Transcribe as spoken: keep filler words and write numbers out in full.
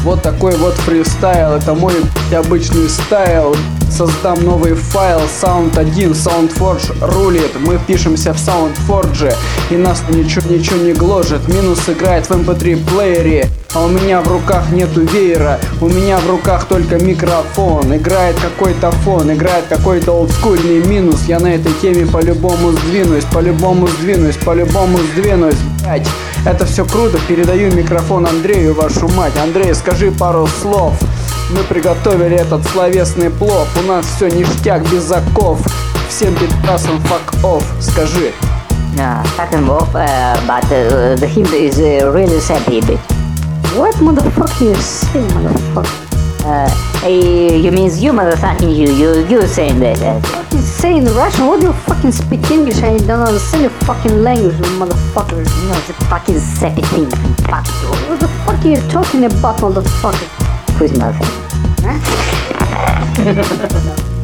Вот такой вот фристайл, это мой обычный стайл. Создам новый файл, саунд один, SoundForge рулит. Мы пишемся в SoundForge, и нас ничего, ничего не гложет. Минус играет в эм пэ три плеере, а у меня в руках нету веера. У меня в руках только микрофон. Играет какой-то фон, играет какой-то олдскульный минус. Я на этой теме по-любому сдвинусь, по-любому сдвинусь, по-любому сдвинусь, блять. Это все круто, передаю микрофон Андрею, вашу мать. Андрей, скажи пару слов. Мы приготовили этот словесный плов. У нас все ништяк, без оков. Всем пидорасам fuck off, скажи. Nah, fuck him off, uh, but uh, the hint is uh, really sad a bit. What motherfucker you saying, motherfucker? Uh, hey, you means you motherfucking you, you, you saying that. Uh, what you saying Russian? What do you fucking speak English? I don't understand your fucking language, you motherfucker. You know, the fucking sappy thing. Fuck you. What the fuck are you talking about, motherfucker? Who's motherfucker? Huh?